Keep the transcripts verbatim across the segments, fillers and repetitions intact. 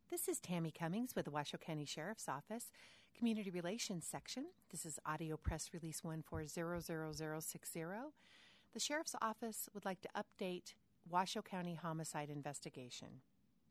This is Tammy Cummings with the Washoe County Sheriff's Office, Community Relations Section. This is Audio Press Release one four zero zero zero six zero. The Sheriff's Office would like to update Washoe County homicide investigation.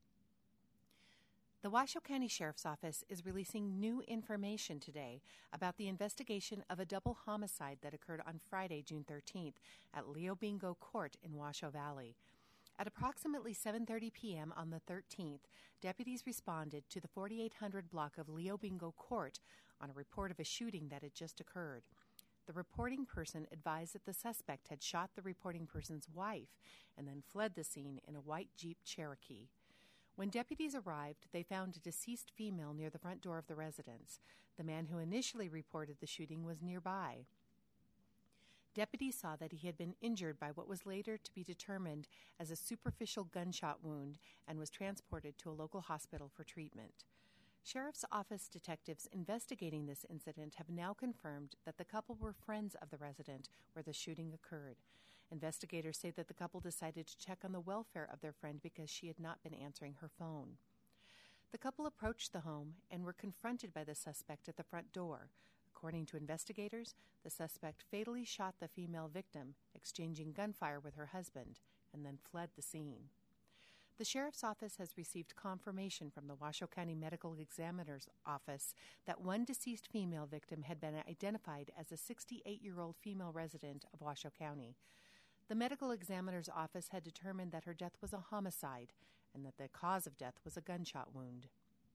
The Washoe County Sheriff's Office is releasing new information today about the investigation of a double homicide that occurred on Friday, June thirteenth, at Leo Bingo Court in Washoe Valley. At approximately seven thirty p.m. on the thirteenth, deputies responded to the forty-eight hundred block of Leo Bingo Court on a report of a shooting that had just occurred. The reporting person advised that the suspect had shot the reporting person's wife and then fled the scene in a white Jeep Cherokee. When deputies arrived, they found a deceased female near the front door of the residence. The man who initially reported the shooting was nearby. Deputies saw that he had been injured by what was later to be determined as a superficial gunshot wound and was transported to a local hospital for treatment. Sheriff's Office detectives investigating this incident have now confirmed that the couple were friends of the resident where the shooting occurred. Investigators say that the couple decided to check on the welfare of their friend because she had not been answering her phone. The couple approached the home and were confronted by the suspect at the front door. According to investigators, the suspect fatally shot the female victim, exchanging gunfire with her husband, and then fled the scene. The Sheriff's Office has received confirmation from the Washoe County Medical Examiner's Office that one deceased female victim had been identified as a sixty-eight-year-old female resident of Washoe County. The Medical Examiner's Office had determined that her death was a homicide and that the cause of death was a gunshot wound.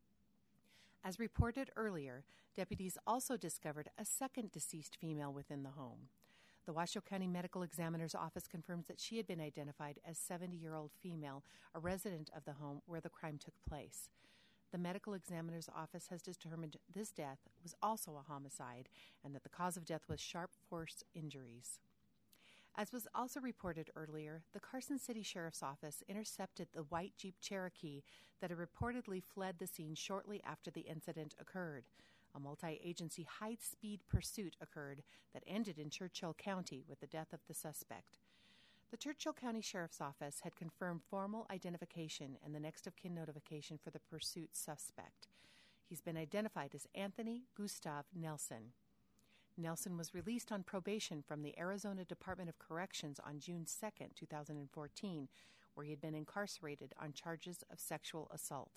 As reported earlier, deputies also discovered a second deceased female within the home. The Washoe County Medical Examiner's Office confirms that she had been identified as seventy-year-old female, a resident of the home where the crime took place. The Medical Examiner's Office has determined this death was also a homicide and that the cause of death was sharp force injuries. As was also reported earlier, the Carson City Sheriff's Office intercepted the white Jeep Cherokee that had reportedly fled the scene shortly after the incident occurred. A multi-agency high-speed pursuit occurred that ended in Churchill County with the death of the suspect. The Churchill County Sheriff's Office had confirmed formal identification and the next of kin notification for the pursuit suspect. He's been identified as Anthony Gustav Nelson. Nelson was released on probation from the Arizona Department of Corrections on June second, two thousand fourteen, where he had been incarcerated on charges of sexual assault.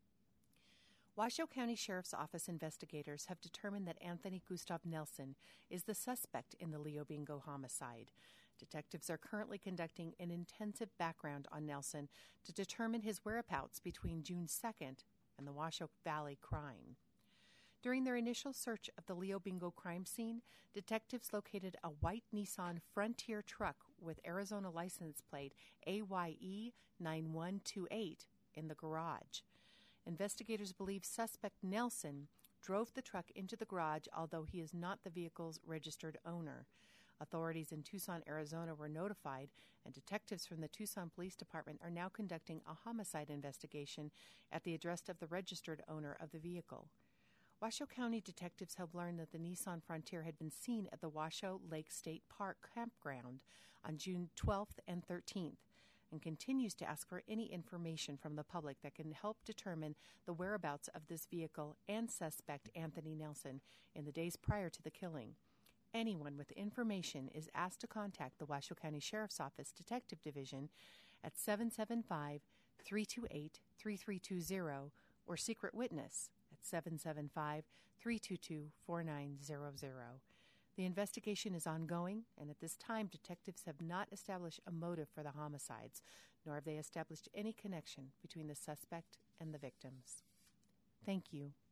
Washoe County Sheriff's Office investigators have determined that Anthony Gustav Nelson is the suspect in the Leo Bingo homicide. Detectives are currently conducting an intensive background on Nelson to determine his whereabouts between June second and the Washoe Valley crime. During their initial search of the Leo Bingo crime scene, detectives located a white Nissan Frontier truck with Arizona license plate A Y E nine one two eight in the garage. Investigators believe suspect Nelson drove the truck into the garage, although he is not the vehicle's registered owner. Authorities in Tucson, Arizona were notified, and detectives from the Tucson Police Department are now conducting a homicide investigation at the address of the registered owner of the vehicle. Washoe County detectives have learned that the Nissan Frontier had been seen at the Washoe Lake State Park campground on June twelfth and thirteenth and continues to ask for any information from the public that can help determine the whereabouts of this vehicle and suspect Anthony Nelson in the days prior to the killing. Anyone with information is asked to contact the Washoe County Sheriff's Office Detective Division at seven seven five, three two eight, three three two zero or Secret Witness at seven seven five, three two two, four nine zero zero. The investigation is ongoing, and at this time, detectives have not established a motive for the homicides, nor have they established any connection between the suspect and the victims. Thank you.